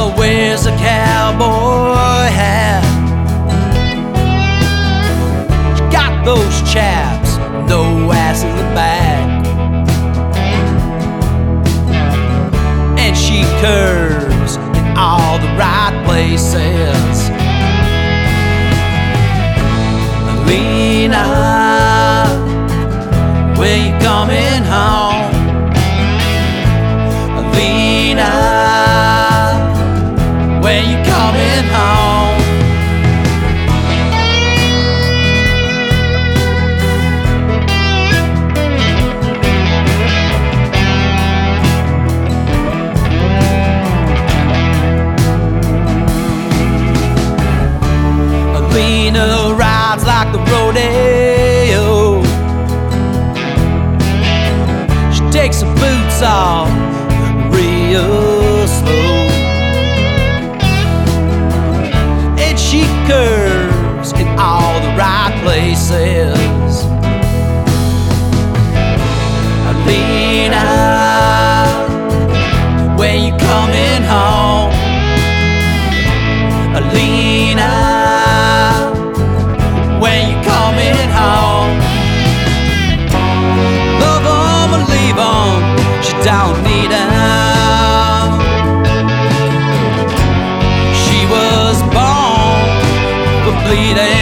wears a cowboy hat. She got those chaps, no ass in the back, and she curves in all the right places. Lena, when you coming home? Lena, when you coming home? Lena rides like the rodeo. She takes her boots off real slow, and she curves in all the right places. Lena, when you coming home? Lena, when you coming home? Love 'em or leave 'em, she don't need 'em. She was born for bleeding.